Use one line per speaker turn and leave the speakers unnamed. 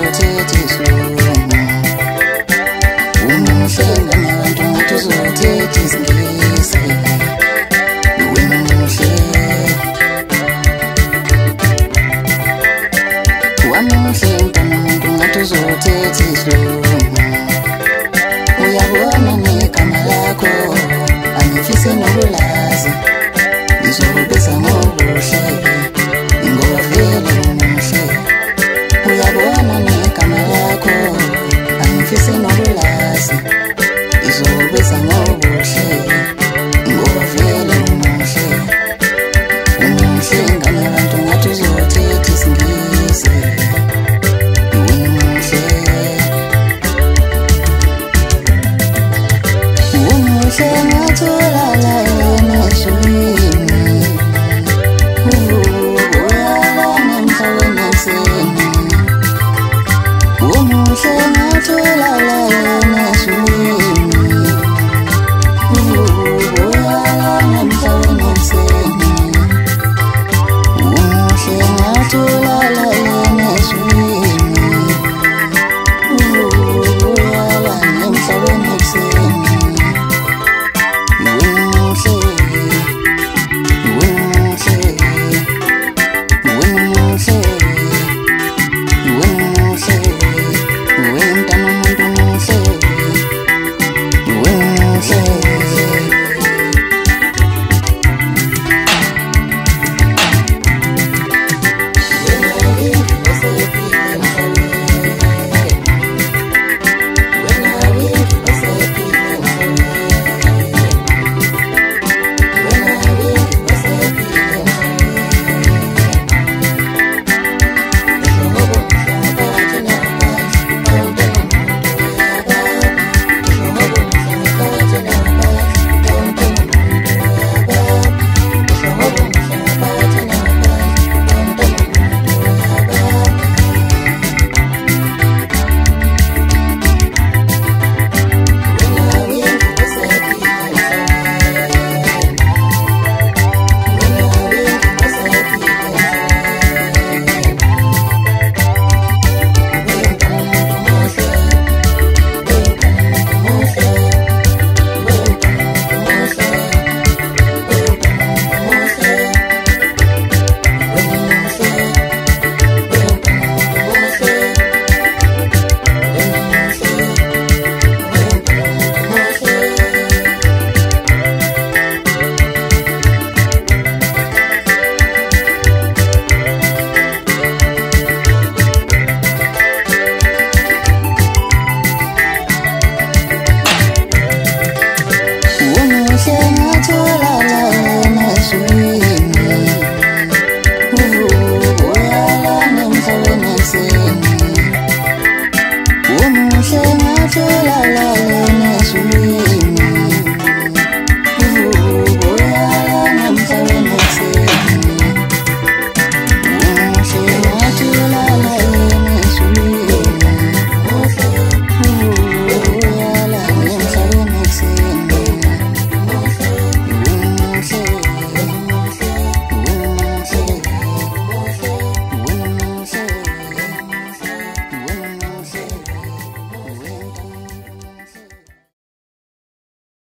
uzothetha isiLungu. Umuhle ngabantu ngathi uzothetha isiNgisi. Umuhle wamuhle mntanamuntu ngathi uzothetha isiLungu. Uyabona negama lakho angifise nokulazi, ngizokubiza ngobuhle ngoba vele umuhle. Uyabona negama lakho angifise nokulazi, ngizokubiza ngobuhle ngoba vele umuhle. Umuhle ngabantu ngathi uzothetha isiNgisi. Umuhle ngatholala yena ezulwini, uyalana emhlabeni ekuseni. Umuhle ngatholala yena ezulwini, uyalana emhlabeni ekuseni. Umuhle ngatholala yena ezulwini, uyalana emhlabeni ekuseni. Umuhle ngatholala